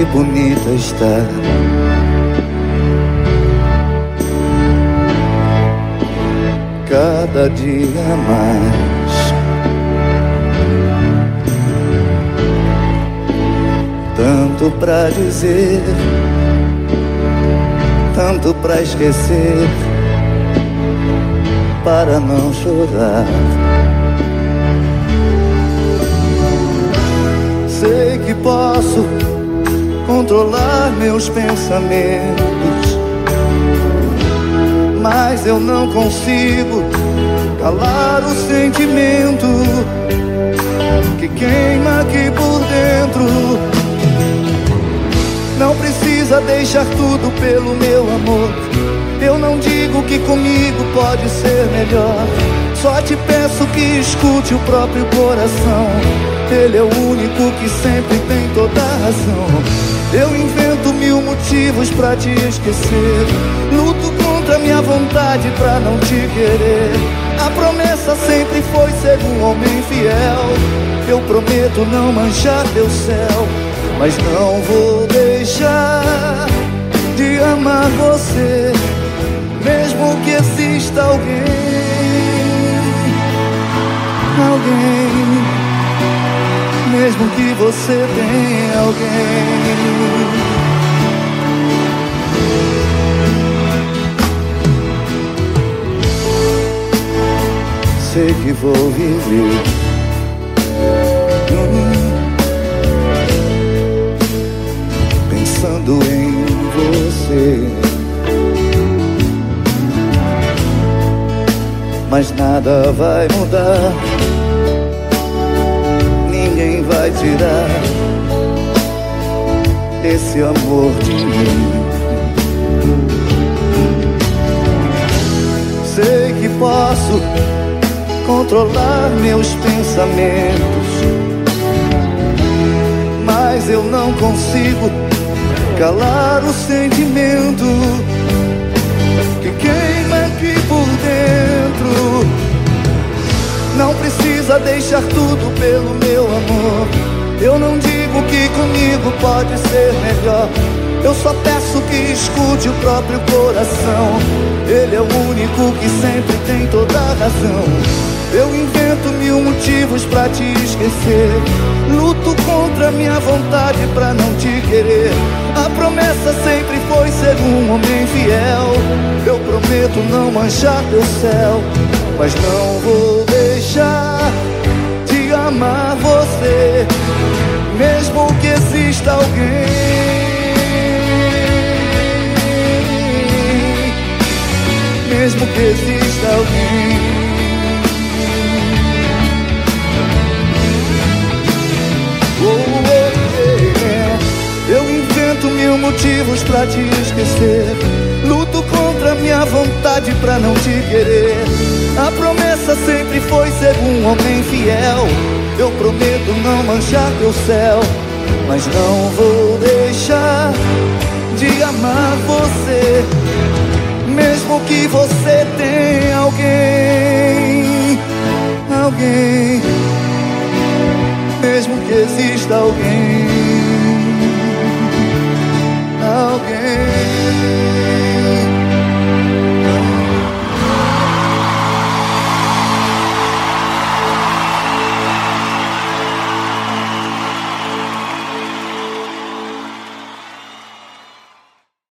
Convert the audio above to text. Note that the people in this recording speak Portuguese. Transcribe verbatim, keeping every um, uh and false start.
bonita está. Cada dia mais. Tanto pra dizer, tanto pra esquecer, para não chorar. Sei que posso controlar meus pensamentos, mas eu não consigo calar o sentimento que queima aqui por dentro. Não precisa deixar tudo pelo meu amor. Eu não digo que comigo pode ser melhor. Só te peço que escute o próprio coração. Ele é o único que sempre tem toda a razão. Eu invento mil motivos pra te esquecer. Luto contra minha vontade pra não te querer. A promessa sempre foi ser um homem fiel. Eu prometo não manchar teu céu, mas não vou deixar de amar você, mesmo que exista alguém, alguém, mesmo que você tenha alguém. Sei que vou viver pensando em você, mas nada vai mudar. Ninguém vai tirar esse amor de mim. Sei que posso controlar meus pensamentos, mas eu não consigo calar o sentimento que queima aqui por dentro. Não precisa deixar tudo pelo meu amor. Eu não digo que comigo pode ser melhor. Eu só peço que escute o próprio coração. Ele é o único que sempre tem toda a razão. Eu invento mil motivos pra te esquecer. Luto contra minha vontade pra não te querer. A promessa sempre foi ser um homem fiel. Eu prometo não manchar teu céu, mas não vou deixar de amar você, mesmo que exista alguém, mesmo que exista alguém. Oh, oh, yeah. Eu invento mil motivos pra te esquecer. Luto contra minha vontade pra não te querer. A promessa sempre foi ser um homem fiel. Eu prometo não manchar teu céu, mas não vou deixar de amar você, mesmo que você tenha alguém, alguém, mesmo que exista alguém, alguém.